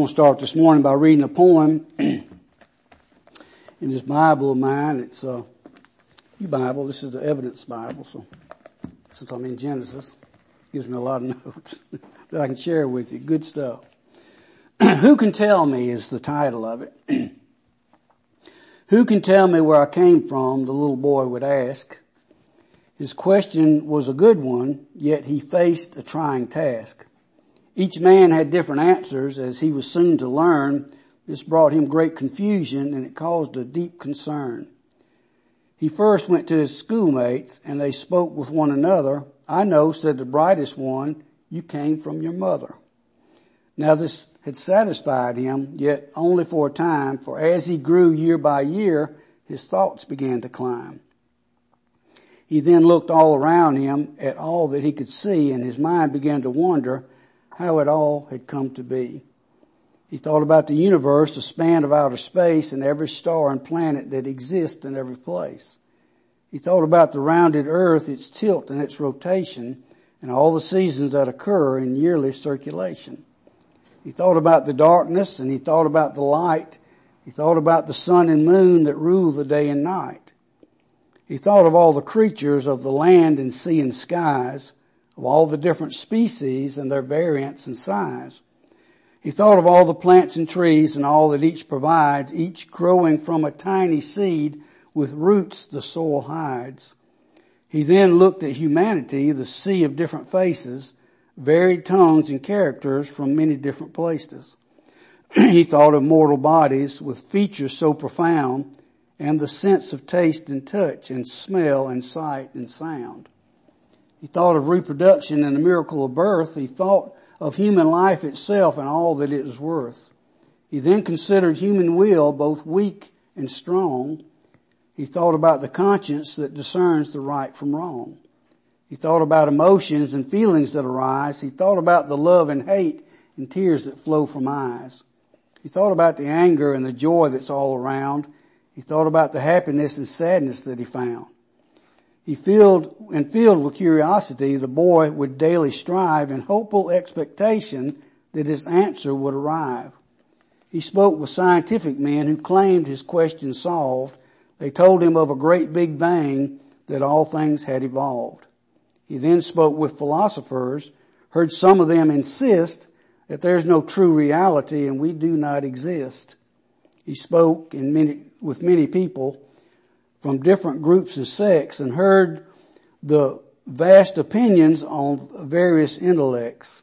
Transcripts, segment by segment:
going to start this morning by reading a poem in this Bible of mine. It's a Bible. This is the Evidence Bible. So since I'm in Genesis, it gives me a lot of notes that I can share with you. Good stuff. Who can tell me is the title of it. Who can tell me where I came from, the little boy would ask. His question was a good one, yet he faced a trying task. Each man had different answers, as he was soon to learn. This brought him great confusion, and it caused a deep concern. He first went to his schoolmates, and they spoke with one another. "I know," said the brightest one, "you came from your mother." Now this had satisfied him, yet only for a time, for as he grew year by year, his thoughts began to climb. He then looked all around him at all that he could see, and his mind began to wonder how it all had come to be. He thought about the universe, the span of outer space, and every star and planet that exists in every place. He thought about the rounded earth, its tilt and its rotation, and all the seasons that occur in yearly circulation. He thought about the darkness, and he thought about the light. He thought about the sun and moon that rule the day and night. He thought of all the creatures of the land and sea and skies, of all the different species and their variance and size. He thought of all the plants and trees and all that each provides, each growing from a tiny seed with roots the soil hides. He then looked at humanity, the sea of different faces, varied tongues and characters from many different places. He thought of mortal bodies with features so profound, and the sense of taste and touch and smell and sight and sound. He thought of reproduction and the miracle of birth. He thought of human life itself and all that it is worth. He then considered human will, both weak and strong. He thought about the conscience that discerns the right from wrong. He thought about emotions and feelings that arise. He thought about the love and hate and tears that flow from eyes. He thought about the anger and the joy that's all around. He thought about the happiness and sadness that he found. Filled with curiosity, the boy would daily strive in hopeful expectation that his answer would arrive. He spoke with scientific men who claimed his question solved. They told him of a great big bang that all things had evolved. He then spoke with philosophers, heard some of them insist that there's no true reality and we do not exist. He spoke with many people from different groups and sects and heard the vast opinions on various intellects.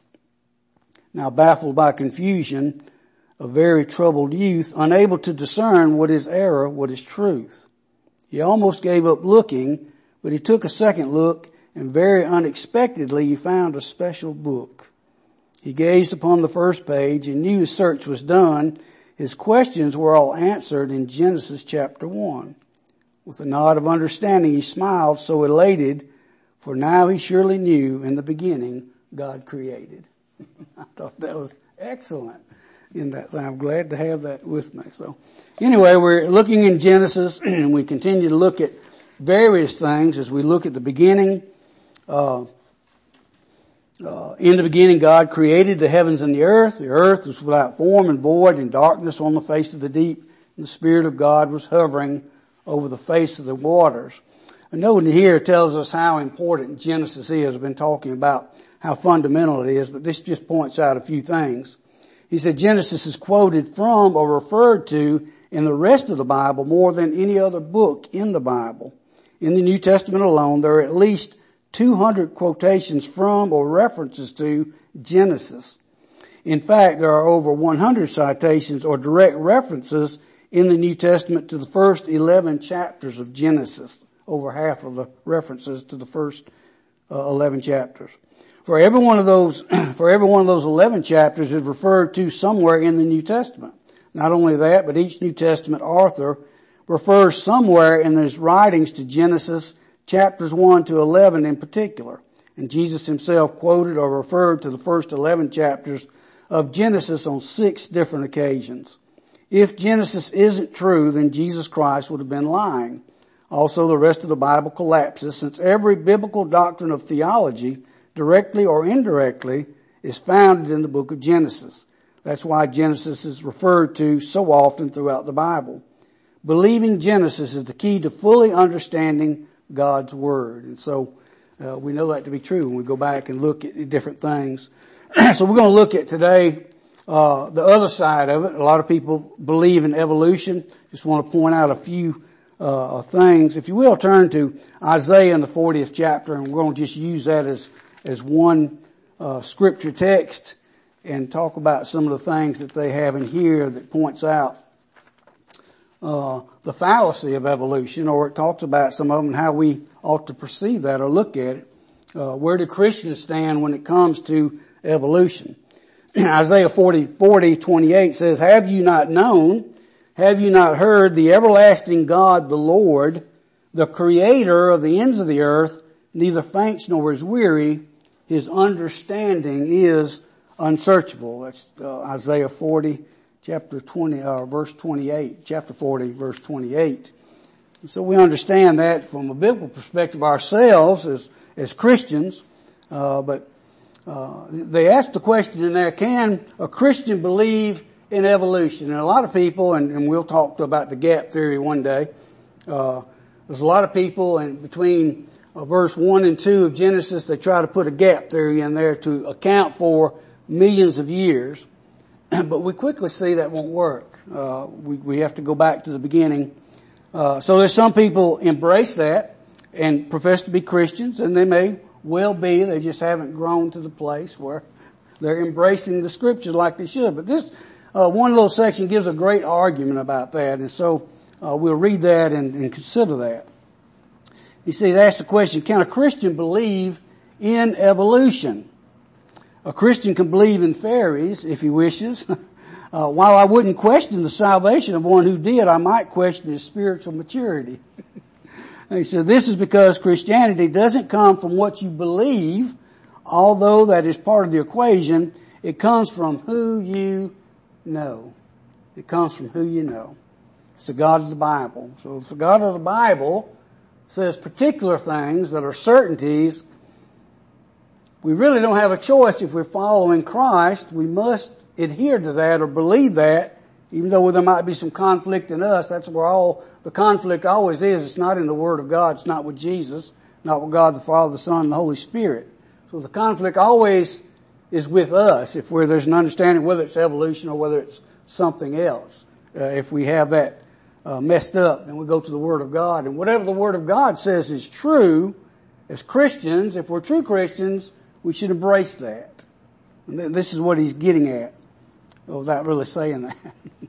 Now baffled by confusion, a very troubled youth, unable to discern what is error, what is truth. He almost gave up looking, but he took a second look, and very unexpectedly he found a special book. He gazed upon the first page and knew his search was done. His questions were all answered in Genesis chapter 1. With a nod of understanding, he smiled, so elated, for now he surely knew in the beginning God created. I thought that was excellent in that thing. I'm glad to have that with me. So anyway, we're looking in Genesis, and we continue to look at various things as we look at the beginning. In the beginning, God created the heavens and the earth. The earth was without form and void, and darkness on the face of the deep. And the Spirit of God was hovering over the face of the waters. A note in here tells us how important Genesis is. I've been talking about how fundamental it is, but this just points out a few things. He said Genesis is quoted from or referred to in the rest of the Bible more than any other book in the Bible. In the New Testament alone, there are at least 200 quotations from or references to Genesis. In fact, there are over 100 citations or direct references in the New Testament to the first 11 chapters of Genesis. Over half of the references to the first 11 chapters. For every one of those 11 chapters is referred to somewhere in the New Testament. Not only that, but each New Testament author refers somewhere in his writings to Genesis chapters 1 to 11 in particular. And Jesus himself quoted or referred to the first 11 chapters of Genesis on 6 different occasions. If Genesis isn't true, then Jesus Christ would have been lying. Also, the rest of the Bible collapses, since every biblical doctrine of theology, directly or indirectly, is founded in the book of Genesis. That's why Genesis is referred to so often throughout the Bible. Believing Genesis is the key to fully understanding God's Word. And so we know that to be true when we go back and look at different things. So we're going to look at today the other side of it. A lot of people believe in evolution. Just want to point out a few things. If you will, turn to Isaiah in the 40th chapter, and we're going to just use that as one scripture text and talk about some of the things that they have in here that points out the fallacy of evolution, or it talks about some of them and how we ought to perceive that or look at it. Where do Christians stand when it comes to evolution? Isaiah 40:28 says, "Have you not known? Have you not heard? The everlasting God, the Lord, the creator of the ends of the earth, neither faints nor is weary. His understanding is unsearchable." That's Isaiah 40, chapter 20, verse 28, chapter 40, verse 28. And so we understand that from a biblical perspective ourselves as Christians, but they ask the question in there, can a Christian believe in evolution? And a lot of people, and we'll talk about the gap theory one day, there's a lot of people, and between verse 1 and 2 of Genesis, they try to put a gap theory in there to account for millions of years. But we quickly see that won't work. We have to go back to the beginning. So there's some people embrace that and profess to be Christians, and they may well be. They just haven't grown to the place where they're embracing the scriptures like they should. But this one little section gives a great argument about that, and so we'll read that and consider that. You see, they ask the question, can a Christian believe in evolution? A Christian can believe in fairies if he wishes. While I wouldn't question the salvation of one who did, I might question his spiritual maturity. He said, this is because Christianity doesn't come from what you believe, although that is part of the equation. It comes from who you know. It comes from who you know. It's the God of the Bible. So if the God of the Bible says particular things that are certainties, we really don't have a choice. If we're following Christ, we must adhere to that or believe that, even though there might be some conflict in us. That's where all the conflict always is. It's not in the Word of God. It's not with Jesus, not with God the Father, the Son, and the Holy Spirit. So the conflict always is with us if there's an understanding whether it's evolution or whether it's something else. If we have that messed up, then we go to the Word of God. And whatever the Word of God says is true, as Christians, if we're true Christians, we should embrace that. And this is what he's getting at, without really saying that.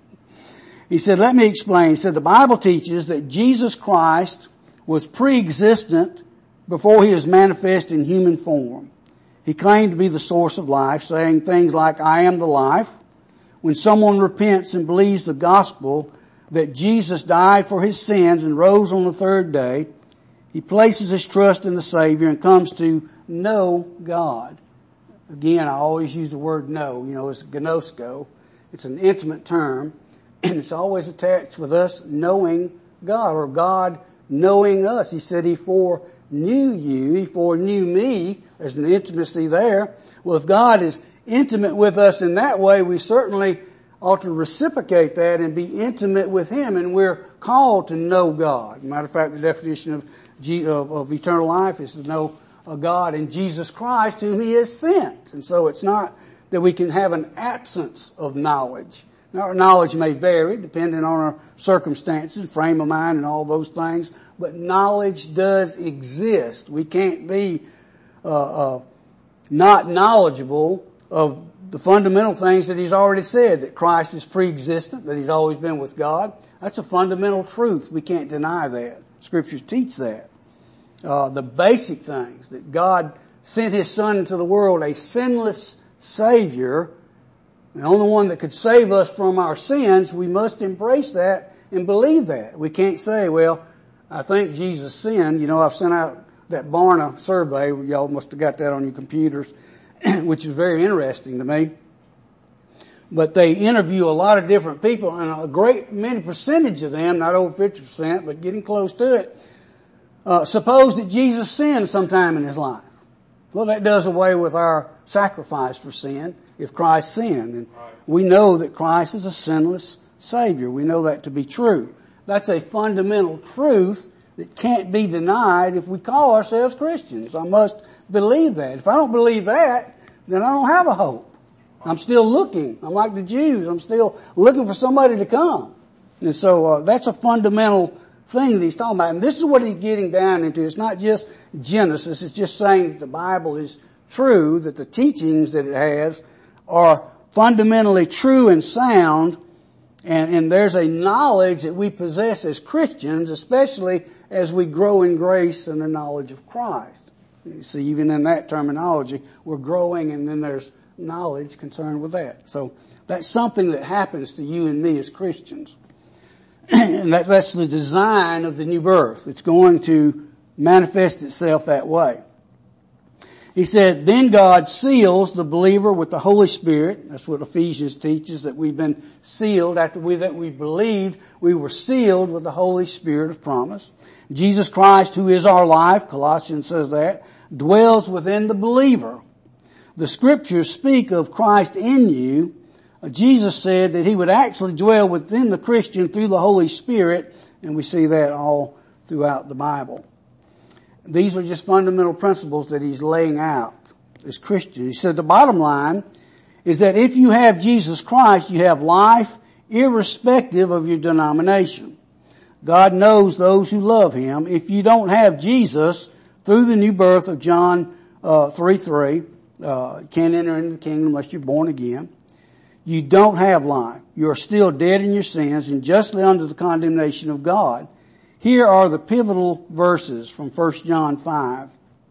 He said, let me explain. He said, the Bible teaches that Jesus Christ was pre-existent before he was manifest in human form. He claimed to be the source of life, saying things like, I am the life. When someone repents and believes the gospel that Jesus died for his sins and rose on the third day, he places his trust in the Savior and comes to know God. Again, I always use the word know. It's gnosko. It's an intimate term, and it's always attached with us knowing God, or God knowing us. He said he foreknew you, he foreknew me. There's an intimacy there. Well, if God is intimate with us in that way, we certainly ought to reciprocate that and be intimate with him, and we're called to know God. Matter of fact, the definition of eternal life is to know God and Jesus Christ whom he has sent. And so it's not that we can have an absence of knowledge. Now, our knowledge may vary depending on our circumstances, frame of mind and all those things, but knowledge does exist. We can't be not knowledgeable of the fundamental things that he's already said, that Christ is pre-existent, that he's always been with God. That's a fundamental truth. We can't deny that. Scriptures teach that. The basic things, that God sent his Son into the world, a sinless Savior, the only one that could save us from our sins. We must embrace that and believe that. We can't say, well, I think Jesus sinned. I've sent out that Barna survey. Y'all must have got that on your computers, which is very interesting to me. But they interview a lot of different people, and a great many percentage of them, not over 50%, but getting close to it, suppose that Jesus sinned sometime in his life. Well, that does away with our sacrifice for sin. if Christ sinned. And we know that Christ is a sinless Savior. We know that to be true. That's a fundamental truth that can't be denied if we call ourselves Christians. I must believe that. If I don't believe that, then I don't have a hope. I'm still looking. I'm like the Jews. I'm still looking for somebody to come. And so that's a fundamental thing that he's talking about. And this is what he's getting down into. It's not just Genesis. It's just saying that the Bible is true, that the teachings that it has are fundamentally true and sound. And there's a knowledge that we possess as Christians, especially as we grow in grace and the knowledge of Christ. You see, even in that terminology, we're growing, and then there's knowledge concerned with that. So that's something that happens to you and me as Christians. And that's the design of the new birth. It's going to manifest itself that way. He said, then God seals the believer with the Holy Spirit. That's what Ephesians teaches, that we've been sealed. After we believed, we were sealed with the Holy Spirit of promise. Jesus Christ, who is our life, Colossians says that, dwells within the believer. The scriptures speak of Christ in you. Jesus said that he would actually dwell within the Christian through the Holy Spirit, and we see that all throughout the Bible. These are just fundamental principles that he's laying out as Christians. He said the bottom line is that if you have Jesus Christ, you have life irrespective of your denomination. God knows those who love him. If you don't have Jesus through the new birth of John 3:3, can't enter into the kingdom unless you're born again. You don't have life. You are still dead in your sins and justly under the condemnation of God. Here are the pivotal verses from 1 John 5.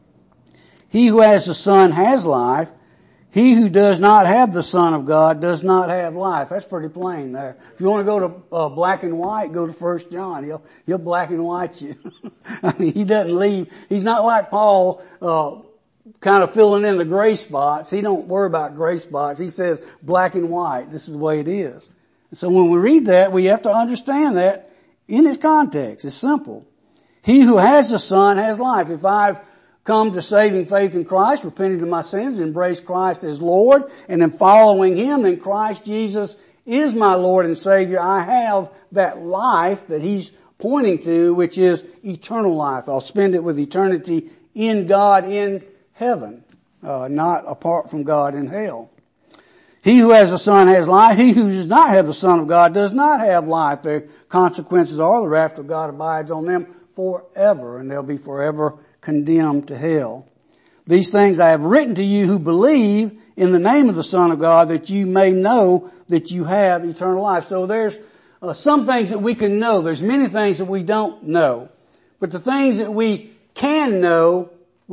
He who has the Son has life. He who does not have the Son of God does not have life. That's pretty plain there. If you want to go to black and white, go to 1 John. He'll black and white you. I mean, he doesn't leave. He's not like Paul, kind of filling in the gray spots. He don't worry about gray spots. He says black and white. This is the way it is. And so when we read that, we have to understand that in its context. It's simple. He who has the Son has life. If I've come to saving faith in Christ, repented of my sins, embraced Christ as Lord, and am following him, then Christ Jesus is my Lord and Savior. I have that life that he's pointing to, which is eternal life. I'll spend it with eternity in God in heaven, not apart from God in hell. He who has the Son has life. He who does not have the Son of God does not have life. The consequences are the wrath of God abides on them forever, and they'll be forever condemned to hell. These things I have written to you who believe in the name of the Son of God, that you may know that you have eternal life. So there's some things that we can know. There's many things that we don't know. But the things that we can know,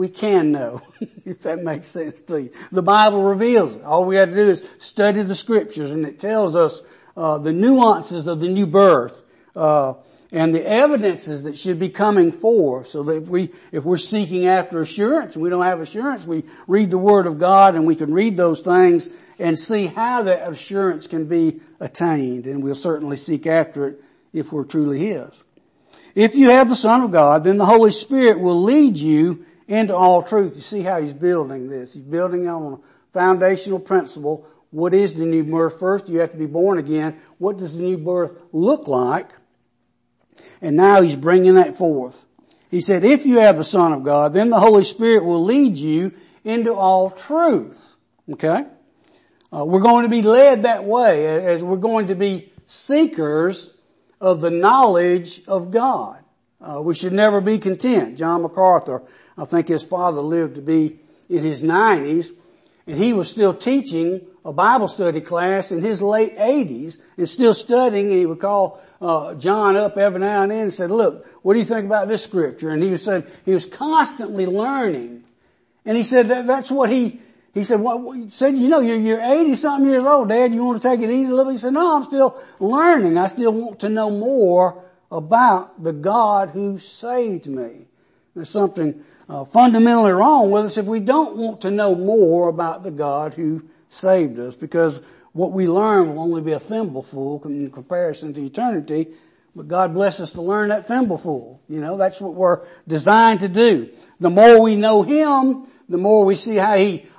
if that makes sense to you. The Bible reveals it. All we have to do is study the scriptures, and it tells us the nuances of the new birth, and the evidences that should be coming forth, so that if we're seeking after assurance and we don't have assurance, we read the Word of God and we can read those things and see how that assurance can be attained, and we'll certainly seek after it if we're truly His. If you have the Son of God, then the Holy Spirit will lead you into all truth. You see how he's building this. He's building on a foundational principle. What is the new birth? First, you have to be born again. What does the new birth look like? And now he's bringing that forth. He said, if you have the Son of God, then the Holy Spirit will lead you into all truth. Okay? We're going to be led that way as we're going to be seekers of the knowledge of God. We should never be content. John MacArthur, I think his father lived to be in his 90s, and he was still teaching a Bible study class in his late 80s and still studying, and he would call John up every now and then and said, look, what do you think about this scripture? And he was constantly learning. And he said that's what he said, you're 80 something years old, Dad, you want to take it easy a little bit? He said, no, I'm still learning. I still want to know more about the God who saved me. There's something fundamentally wrong with us if we don't want to know more about the God who saved us, because what we learn will only be a thimbleful in comparison to eternity. But God bless us to learn that thimbleful. That's what we're designed to do. The more we know Him, the more we see how He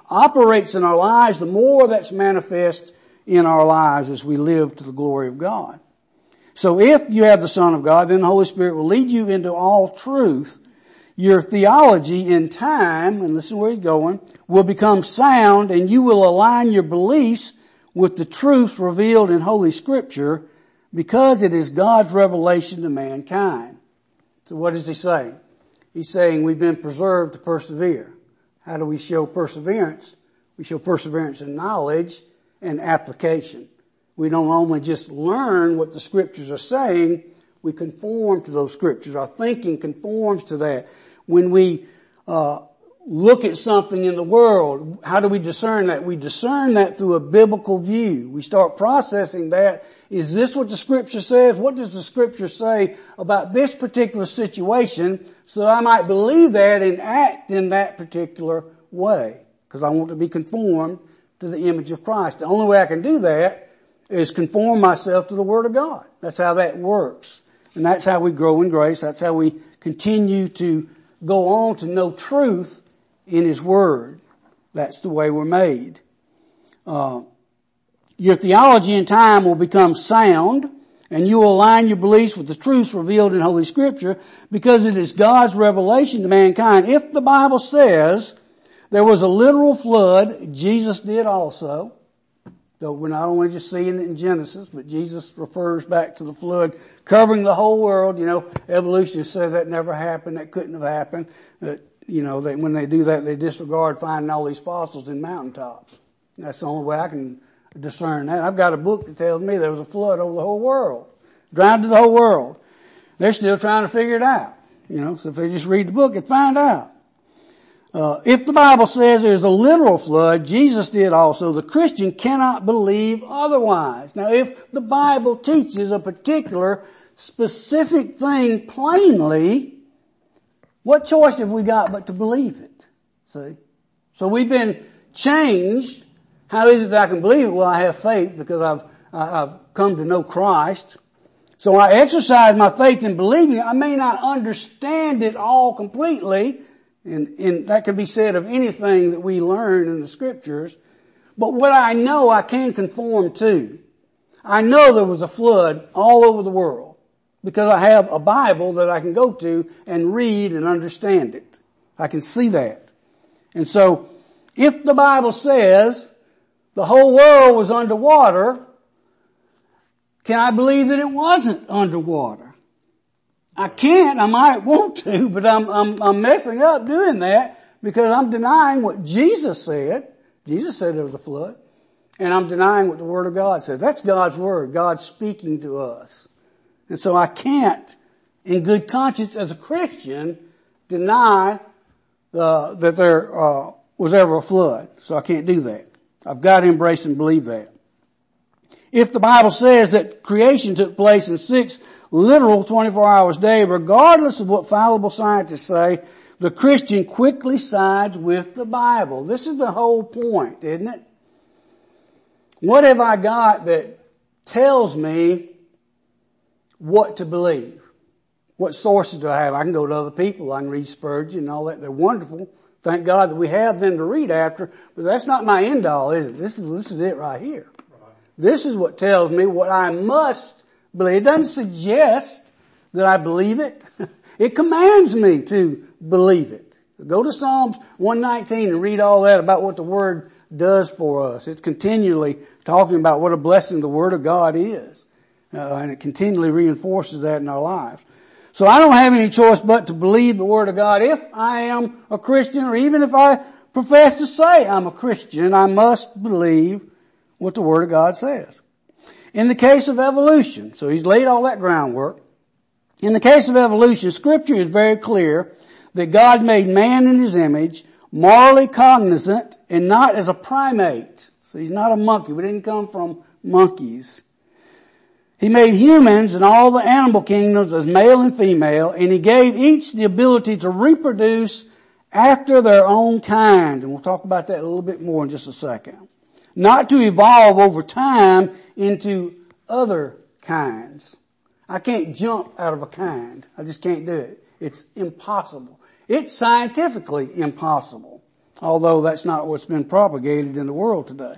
operates in our lives, the more that's manifest in our lives as we live to the glory of God. So if you have the Son of God, then the Holy Spirit will lead you into all truth. Your theology in time, and listen where he's going, will become sound, and you will align your beliefs with the truth revealed in Holy Scripture, because it is God's revelation to mankind. So what is he saying? He's saying we've been preserved to persevere. How do we show perseverance? We show perseverance in knowledge and application. We don't only just learn what the Scriptures are saying, we conform to those Scriptures. Our thinking conforms to that. When we look at something in the world, how do we discern that? We discern that through a biblical view. We start processing that. Is this what the Scripture says? What does the Scripture say about this particular situation, so that I might believe that and act in that particular way? Because I want to be conformed to the image of Christ. The only way I can do that is conform myself to the Word of God. That's how that works. And that's how we grow in grace. That's how we continue to go on to know truth in His Word. That's the way we're made. Your theology in time will become sound, and you will align your beliefs with the truths revealed in Holy Scripture, because it is God's revelation to mankind. If the Bible says there was a literal flood, Jesus did also. Though we're not only just seeing it in Genesis, but Jesus refers back to the flood covering the whole world. You know, evolutionists say that never happened, that couldn't have happened. When they do that, they disregard finding all these fossils in mountaintops. That's the only way I can discern that. I've got a book that tells me there was a flood over the whole world, drowned the whole world. They're still trying to figure it out. So if they just read the book and find out. If the Bible says there's a literal flood, Jesus did also. The Christian cannot believe otherwise. Now, if the Bible teaches a particular specific thing plainly, what choice have we got but to believe it? See? So we've been changed. How is it that I can believe it? Well, I have faith because I've come to know Christ. So I exercise my faith in believing it. I may not understand it all completely, and that can be said of anything that we learn in the Scriptures. But what I know I can conform to. I know there was a flood all over the world because I have a Bible that I can go to and read and understand it. I can see that. And so if the Bible says the whole world was underwater, can I believe that it wasn't underwater? I can't. I might want to, but I'm messing up doing that because I'm denying what Jesus said. Jesus said there was a flood. And I'm denying what the Word of God says. That's God's Word. God's speaking to us. And so I can't, in good conscience as a Christian, deny that there was ever a flood. So I can't do that. I've got to embrace and believe that. If the Bible says that creation took place in 6 literal 24 hours a day, regardless of what fallible scientists say, the Christian quickly sides with the Bible. This is the whole point, isn't it? What have I got that tells me what to believe? What sources do I have? I can go to other people. I can read Spurgeon and all that. They're wonderful. Thank God that we have them to read after. But that's not my end all, is it? This is it right here. This is what tells me what I must believe. It doesn't suggest that I believe it. It commands me to believe it. Go to Psalms 119 and read all that about what the Word does for us. It's continually talking about what a blessing the Word of God is. And it continually reinforces that in our lives. So I don't have any choice but to believe the Word of God. If I am a Christian, or even if I profess to say I'm a Christian, I must believe what the Word of God says. In the case of evolution, so he's laid all that groundwork. In the case of evolution, Scripture is very clear that God made man in His image, morally cognizant, and not as a primate. So he's not a monkey. We didn't come from monkeys. He made humans and all the animal kingdoms as male and female, and He gave each the ability to reproduce after their own kind. And we'll talk about that a little bit more in just a second. Not to evolve over time into other kinds. I can't jump out of a kind. I just can't do it. It's impossible. It's scientifically impossible. although that's not what's been propagated in the world today.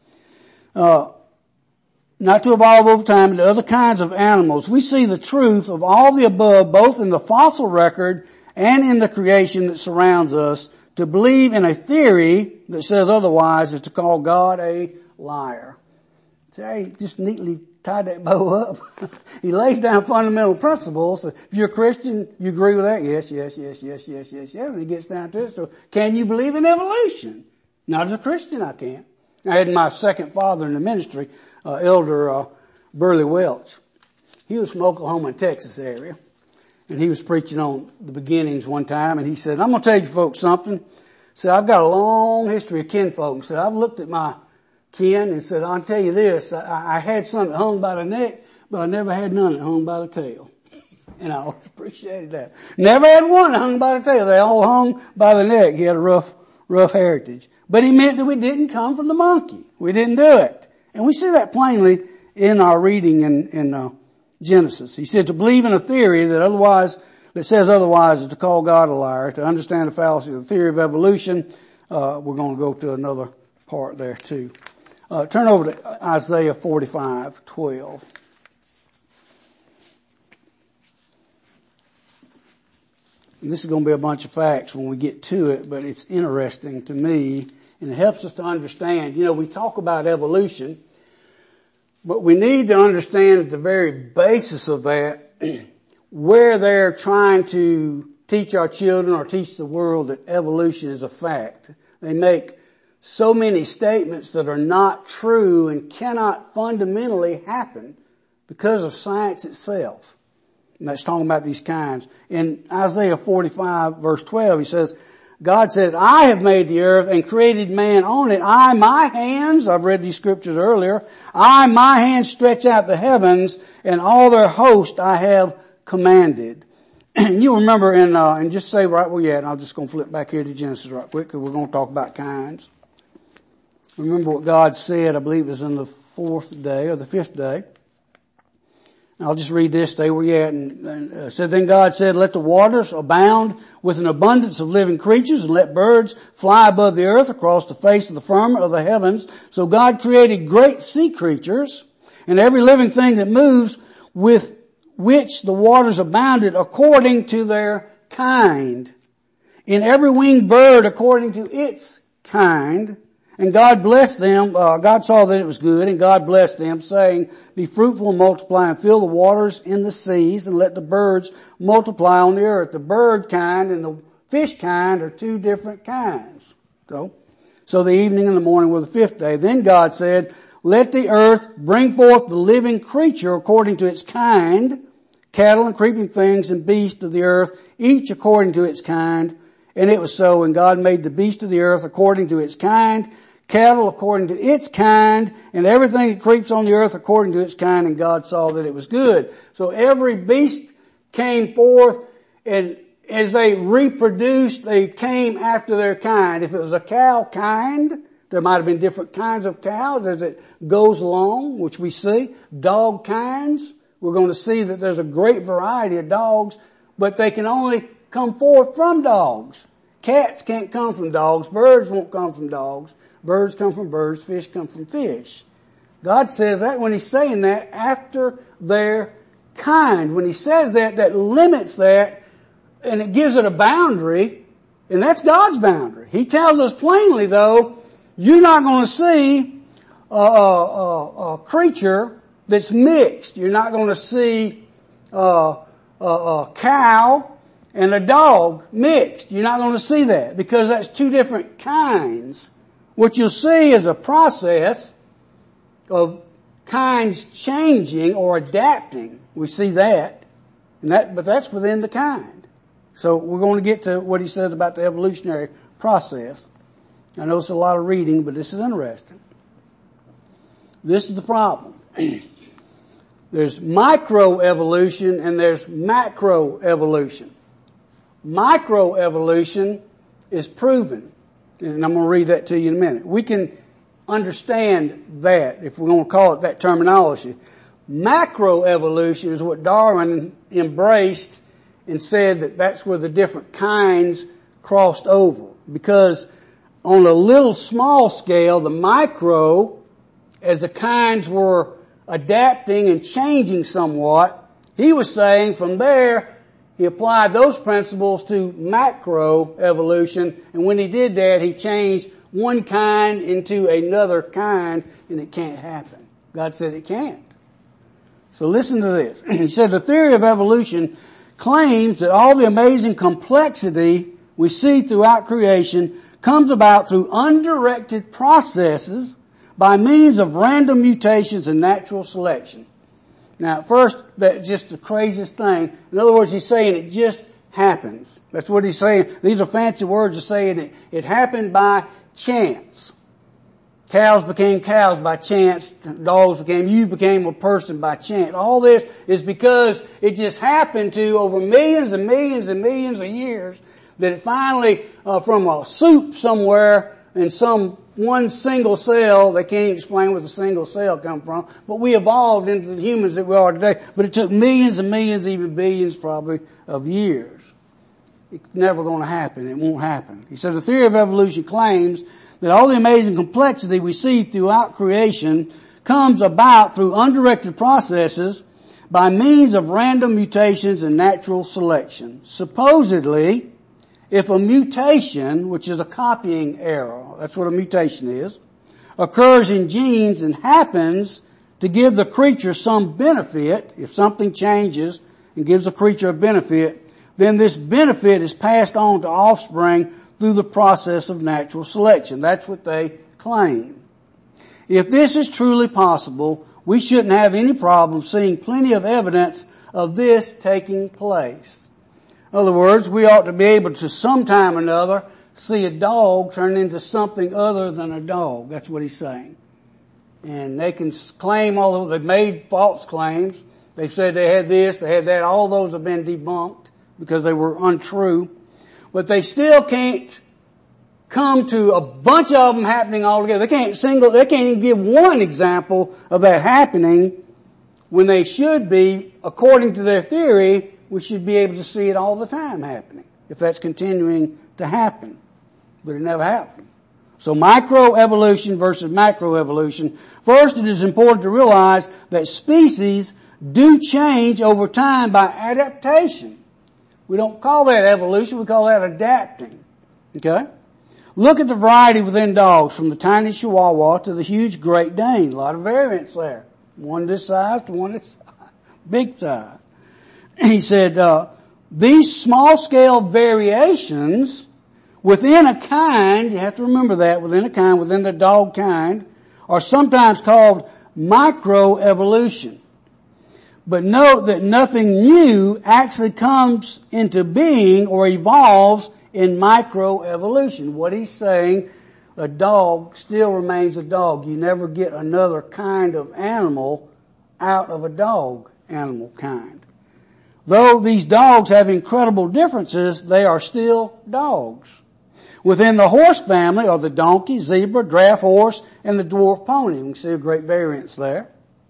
Not to evolve over time into other kinds of animals. We see the truth of all the above, both in the fossil record and in the creation that surrounds us. To believe in a theory that says otherwise is to call God a liar. So he just neatly tied that bow up. He lays down fundamental principles. So if you're a Christian, you agree with that? Yes. When he gets down to it, so can you believe in evolution? Not as a Christian, I can't. I had my second father in the ministry, Elder Burley Welch. He was from Oklahoma and Texas area. And he was preaching on the beginnings one time, and he said, I'm going to tell you folks something. He said, I've got a long history of kinfolk. He said, I've looked at my kin and said, I'll tell you this, I had some that hung by the neck, but I never had none that hung by the tail. And I always appreciated that. Never had one that hung by the tail. They all hung by the neck. He had a rough heritage. But he meant that we didn't come from the monkey. We didn't do it. And we see that plainly in our reading in Genesis. He said to believe in a theory that says otherwise is to call God a liar. To understand the fallacy of the theory of evolution, we're going to go to another part there too. Turn over to Isaiah 45:12. And this is going to be a bunch of facts when we get to it, but it's interesting to me, and it helps us to understand. You know, we talk about evolution, but we need to understand at the very basis of that where they're trying to teach our children or teach the world that evolution is a fact. They make so many statements that are not true and cannot fundamentally happen because of science itself. And that's talking about these kinds. In Isaiah 45 verse 12, he says, God says, I have made the earth and created man on it. I, my hands, I've read these scriptures earlier, I, my hands stretch out the heavens, and all their host I have commanded. You remember and just say right where you're at, and I'm just going to flip back here to Genesis right quick, because we're going to talk about kinds. Remember what God said, I believe it was in the fourth day or the fifth day. I'll just read this, stay where you're at. And said, then God said, let the waters abound with an abundance of living creatures, and let birds fly above the earth across the face of the firmament of the heavens. So God created great sea creatures and every living thing that moves, with which the waters abounded according to their kind, in every winged bird according to its kind. And God blessed them, God saw that it was good, and God blessed them, saying, be fruitful and multiply, and fill the waters in the seas, and let the birds multiply on the earth. The bird kind and the fish kind are two different kinds. So the evening and the morning were the fifth day. Then God said, let the earth bring forth the living creature according to its kind, cattle and creeping things and beasts of the earth, each according to its kind. And it was so, and God made the beast of the earth according to its kind, cattle according to its kind, and everything that creeps on the earth according to its kind, and God saw that it was good. So every beast came forth, and as they reproduced, they came after their kind. If it was a cow kind, there might have been different kinds of cows as it goes along, which we see. Dog kinds, we're going to see that there's a great variety of dogs, but they can only come forth from dogs. Cats can't come from dogs. Birds won't come from dogs. Birds come from birds. Fish come from fish. God says that when He's saying that, after their kind. When He says that, that limits that, and it gives it a boundary, and that's God's boundary. He tells us plainly, though, you're not going to see a creature that's mixed. You're not going to see a cow and a dog mixed. You're not going to see that, because that's two different kinds. What you'll see is a process of kinds changing or adapting. We see that, but that's within the kind. So we're going to get to what he says about the evolutionary process. I know it's a lot of reading, but this is interesting. This is the problem. There's microevolution and there's macroevolution. Microevolution is proven, and I'm going to read that to you in a minute. We can understand that if we're going to call it that terminology. Macroevolution is what Darwin embraced and said that that's where the different kinds crossed over, because on a little small scale, the micro, as the kinds were adapting and changing somewhat, he was saying from there, he applied those principles to macro evolution, and when he did that, he changed one kind into another kind, and it can't happen. God said it can't. So listen to this. He said the theory of evolution claims that all the amazing complexity we see throughout creation comes about through undirected processes by means of random mutations and natural selection. Now, at first, that's just the craziest thing. In other words, he's saying it just happens. That's what he's saying. These are fancy words of saying it happened by chance. Cows became cows by chance. Dogs you became a person by chance. All this is because it just happened to over millions and millions and millions of years that it finally, from a soup somewhere in some one single cell, they can't even explain where the single cell come from, but we evolved into the humans that we are today. But it took millions and millions, even billions probably, of years. It's never going to happen. It won't happen. He said the theory of evolution claims that all the amazing complexity we see throughout creation comes about through undirected processes by means of random mutations and natural selection. Supposedly, if a mutation, which is a copying error, that's what a mutation is, occurs in genes and happens to give the creature some benefit, if something changes and gives a creature a benefit, then this benefit is passed on to offspring through the process of natural selection. That's what they claim. If this is truly possible, we shouldn't have any problem seeing plenty of evidence of this taking place. In other words, we ought to be able to sometime or another see a dog turn into something other than a dog. That's what he's saying. And they can claim they've made false claims. They said they had this, they had that. All those have been debunked because they were untrue. But they still can't come to a bunch of them happening all together. They can't even give one example of that happening when they should be, according to their theory, we should be able to see it all the time happening, if that's continuing to happen. But it never happened. So microevolution versus macroevolution. First, it is important to realize that species do change over time by adaptation. We don't call that evolution, we call that adapting. Okay? Look at the variety within dogs, from the tiny Chihuahua to the huge Great Dane. A lot of variance there. One this size to one this size. Big size. He said, these small-scale variations within a kind, you have to remember that, within a kind, within the dog kind, are sometimes called microevolution. But note that nothing new actually comes into being or evolves in microevolution. What he's saying, a dog still remains a dog. You never get another kind of animal out of a dog animal kind. Though these dogs have incredible differences, they are still dogs. Within the horse family are the donkey, zebra, draft horse, and the dwarf pony. We can see a great variance there.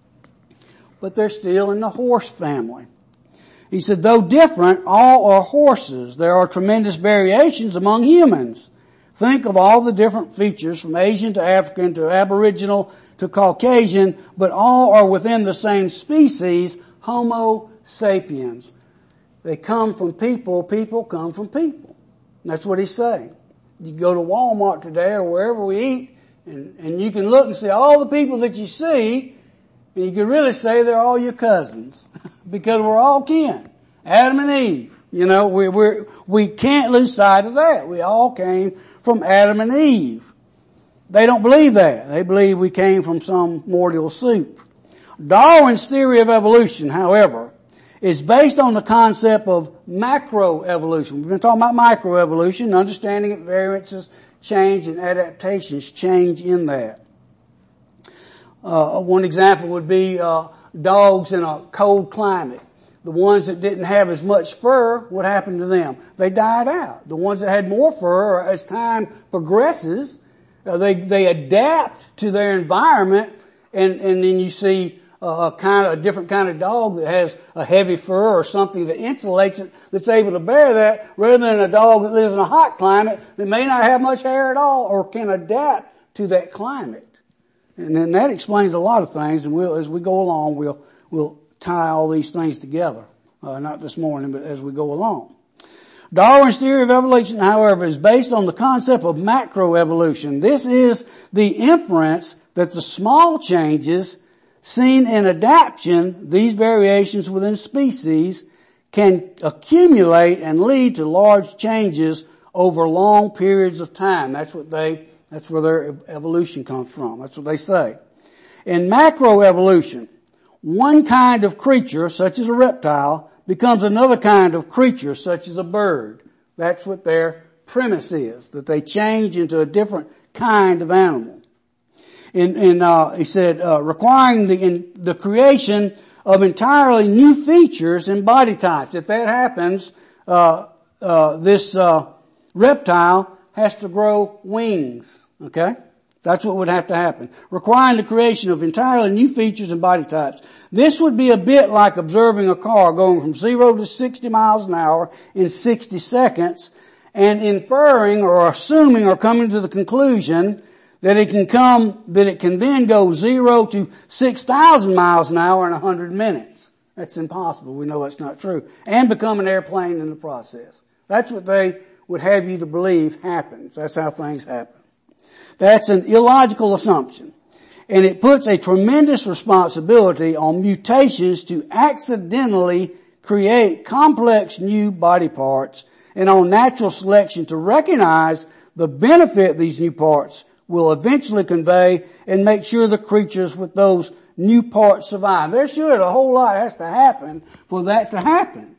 But they're still in the horse family. He said, though different, all are horses. There are tremendous variations among humans. Think of all the different features from Asian to African to Aboriginal to Caucasian, but all are within the same species, Homo sapiens. They come from people, people come from people. That's what he's saying. You go to Walmart today or wherever we eat, and you can look and see all the people that you see, and you can really say they're all your cousins because we're all kin. Adam and Eve. You know, we can't lose sight of that. We all came from Adam and Eve. They don't believe that. They believe we came from some mortal soup. Darwin's theory of evolution, however, is based on the concept of macroevolution. We've been talking about microevolution, understanding that variances change and adaptations change in that. One example would be dogs in a cold climate. The ones that didn't have as much fur, what happened to them? They died out. The ones that had more fur, as time progresses, they adapt to their environment, and then you see a different kind of dog that has a heavy fur or something that insulates it, that's able to bear that, rather than a dog that lives in a hot climate that may not have much hair at all or can adapt to that climate. And then that explains a lot of things, and as we go along, we'll tie all these things together. Not this morning, but as we go along. Darwin's theory of evolution, however, is based on the concept of macroevolution. This is the inference that the small changes seen in adaptation, these variations within species, can accumulate and lead to large changes over long periods of time. That's where their evolution comes from. That's what they say. In macroevolution, one kind of creature, such as a reptile, becomes another kind of creature, such as a bird. That's what their premise is, that they change into a different kind of animal. He said, requiring the creation of entirely new features and body types. If that happens, this reptile has to grow wings. Okay? That's what would have to happen. Requiring the creation of entirely new features and body types. This would be a bit like observing a car going from 0 to 60 miles an hour in 60 seconds and inferring or assuming or coming to the conclusion that it can then go 0 to 6,000 miles an hour in 100 minutes. That's impossible. We know that's not true. And become an airplane in the process. That's what they would have you to believe happens. That's how things happen. That's an illogical assumption, and it puts a tremendous responsibility on mutations to accidentally create complex new body parts, and on natural selection to recognize the benefit these new parts will eventually convey and make sure the creatures with those new parts survive. There should a whole lot has to happen for that to happen.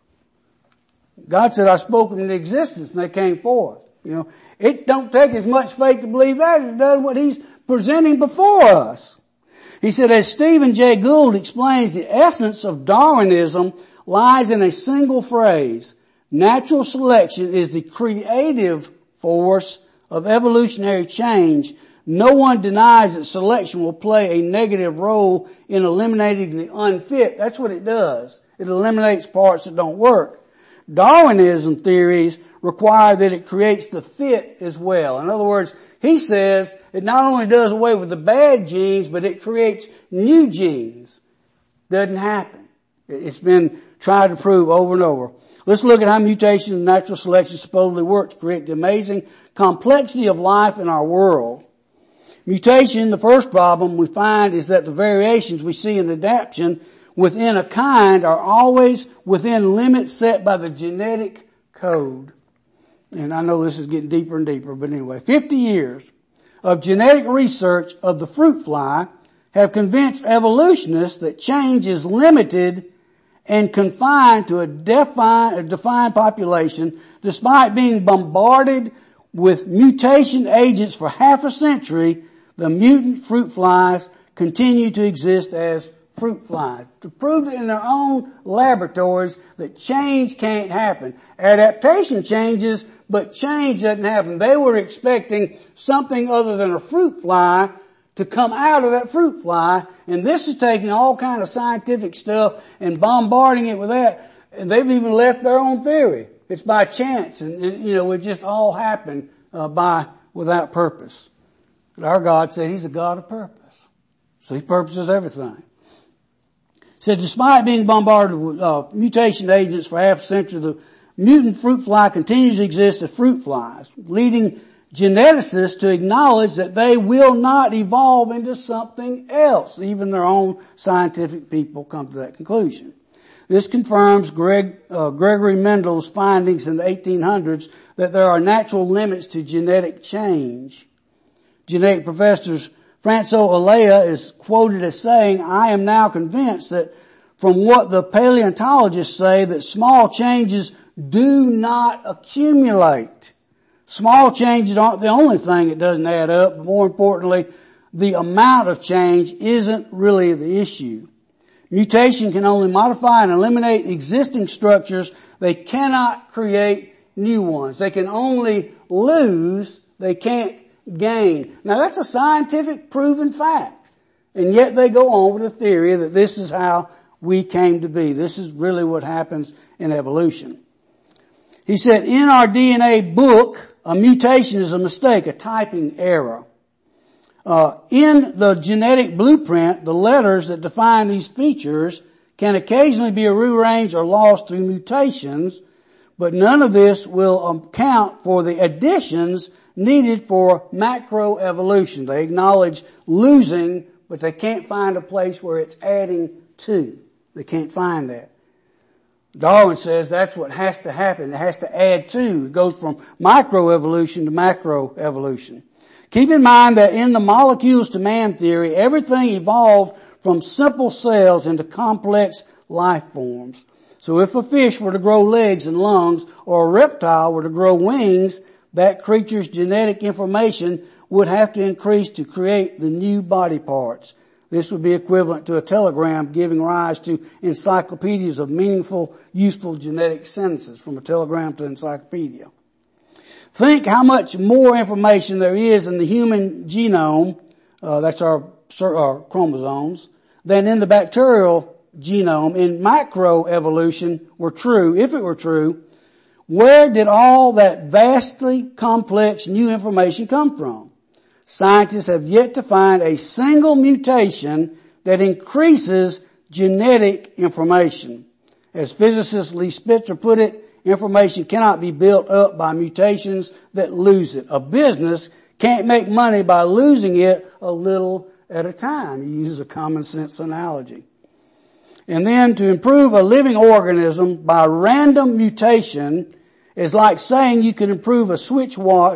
God said, I spoke them into existence and they came forth. It don't take as much faith to believe that as it does what He's presenting before us. He said, as Stephen Jay Gould explains, the essence of Darwinism lies in a single phrase. Natural selection is the creative force of evolutionary change. No one denies that selection will play a negative role in eliminating the unfit. That's what it does. It eliminates parts that don't work. Darwinism theories require that it creates the fit as well. In other words, he says it not only does away with the bad genes, but it creates new genes. Doesn't happen. It's been tried to prove over and over. Let's look at how mutation and natural selection supposedly work to create the amazing complexity of life in our world. Mutation, the first problem we find is that the variations we see in adaptation within a kind are always within limits set by the genetic code. And I know this is getting deeper and deeper, but anyway, 50 years of genetic research of the fruit fly have convinced evolutionists that change is limited and confined to a defined population, despite being bombarded with mutation agents for half a century. The mutant fruit flies continue to exist as fruit flies, to prove it in their own laboratories that change can't happen. Adaptation changes, but change doesn't happen. They were expecting something other than a fruit fly to come out of that fruit fly, and this is taking all kind of scientific stuff and bombarding it with that, and they've even left their own theory. It's by chance, and it just all happened without purpose. But our God said He's a God of purpose, so He purposes everything. Said, despite being bombarded with mutation agents for half a century, the mutant fruit fly continues to exist as fruit flies, leading geneticists to acknowledge that they will not evolve into something else. Even their own scientific people come to that conclusion. This confirms Gregory Mendel's findings in the 1800s that there are natural limits to genetic change. Genetic professors François Alea is quoted as saying, I am now convinced that from what the paleontologists say that small changes do not accumulate. Small changes aren't the only thing that doesn't add up, but more importantly, the amount of change isn't really the issue. Mutation can only modify and eliminate existing structures. They cannot create new ones. They can only lose. They can't gain. Now that's a scientific proven fact. And yet they go on with the theory that this is how we came to be. This is really what happens in evolution. He said, in our DNA book, a mutation is a mistake, a typing error. In the genetic blueprint, the letters that define these features can occasionally be rearranged or lost through mutations, but none of this will account for the additions needed for macroevolution. They acknowledge losing, but they can't find a place where it's adding to. They can't find that. Darwin says that's what has to happen. It has to add to. It goes from microevolution to macroevolution. Keep in mind that in the molecules to man theory, everything evolved from simple cells into complex life forms. So if a fish were to grow legs and lungs, or a reptile were to grow wings, that creature's genetic information would have to increase to create the new body parts. This would be equivalent to a telegram giving rise to encyclopedias of meaningful, useful genetic sentences, from a telegram to encyclopedia. Think how much more information there is in the human genome, that's our chromosomes, than in the bacterial genome. In macroevolution were true, if it were true, where did all that vastly complex new information come from? Scientists have yet to find a single mutation that increases genetic information. As physicist Lee Spitzer put it, information cannot be built up by mutations that lose it. A business can't make money by losing it a little at a time. He uses a common sense analogy. And then to improve a living organism by random mutation is like saying you can improve a Swiss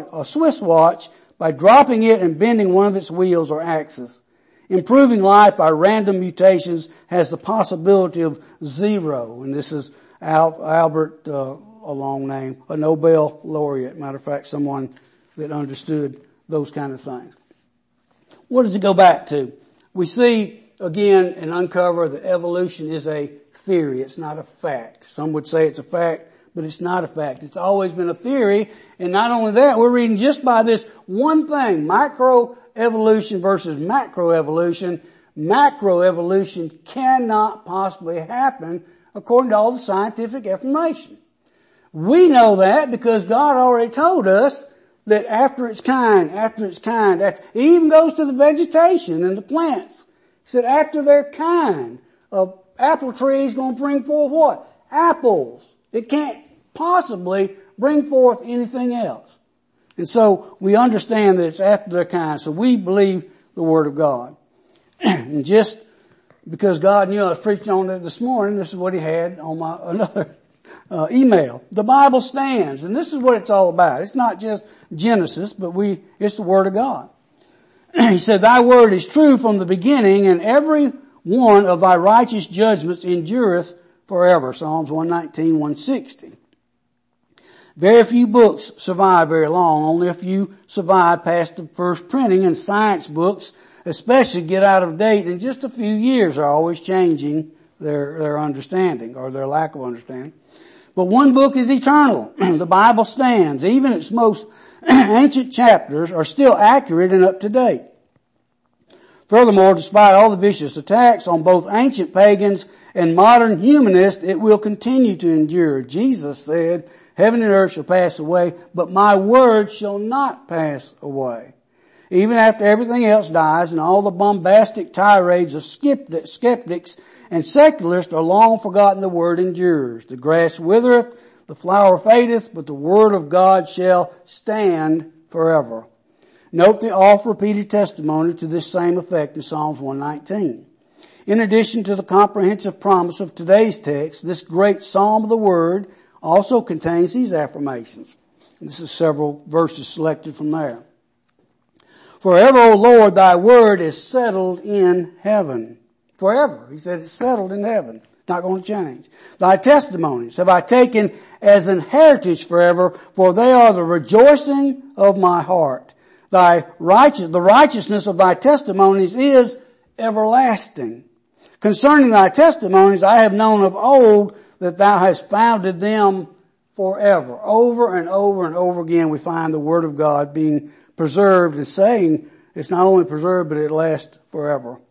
watch by dropping it and bending one of its wheels or axes. Improving life by random mutations has the possibility of zero. And this is Albert, a long name, a Nobel laureate. Matter of fact, someone that understood those kind of things. What does it go back to? We see again and uncover that evolution is a theory. It's not a fact. Some would say it's a fact, but it's not a fact. It's always been a theory. And not only that, we're reading just by this one thing, microevolution versus macroevolution. Macroevolution cannot possibly happen according to all the scientific information. We know that because God already told us that after its kind, it even goes to the vegetation and the plants. He said after their kind, an apple tree is going to bring forth what? Apples. It can't possibly bring forth anything else. And so we understand that it's after their kind. So we believe the Word of God. And just because God knew I was preaching on it this morning, this is what He had on my another email. The Bible stands, and this is what it's all about. It's not just Genesis, but it's the Word of God. He said, Thy word is true from the beginning, and every one of Thy righteous judgments endureth forever. Psalms 119, 160. Very few books survive very long. Only a few survive past the first printing, and science books especially get out of date in just a few years, are always changing their understanding or their lack of understanding. But one book is eternal. The Bible stands. Even its most ancient chapters are still accurate and up to date. Furthermore, despite all the vicious attacks on both ancient pagans and modern humanists, it will continue to endure. Jesus said, Heaven and earth shall pass away, but my word shall not pass away. Even after everything else dies and all the bombastic tirades of skeptics and secularists are long forgotten, the word endures. The grass withereth, the flower fadeth, but the word of God shall stand forever. Note the oft-repeated testimony to this same effect in Psalms 119. In addition to the comprehensive promise of today's text, this great psalm of the word also contains these affirmations. And this is several verses selected from there. Forever, O Lord, thy word is settled in heaven. Forever. He said it's settled in heaven. Not going to change. Thy testimonies have I taken as an heritage forever, for they are the rejoicing of my heart. The righteousness of thy testimonies is everlasting. Concerning thy testimonies, I have known of old that thou hast founded them forever. Over and over and over again, we find the word of God being preserved and saying it's not only preserved, but it lasts forever.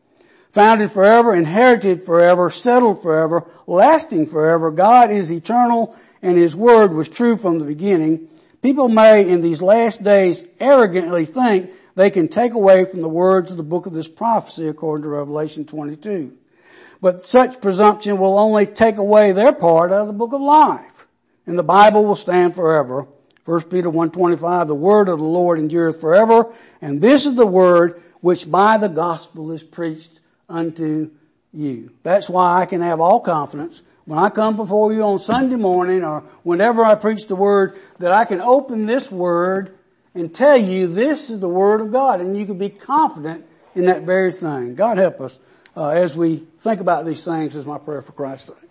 founded forever, inherited forever, settled forever, lasting forever. God is eternal and His word was true from the beginning. People may in these last days arrogantly think they can take away from the words of the book of this prophecy according to Revelation 22. But such presumption will only take away their part out of the book of life. And the Bible will stand forever. 1 Peter 1:25, the word of the Lord endureth forever. And this is the word which by the gospel is preached unto you. That's why I can have all confidence when I come before you on Sunday morning or whenever I preach the word that I can open this word and tell you this is the word of God. And you can be confident in that very thing. God help us as we think about these things is my prayer for Christ's sake.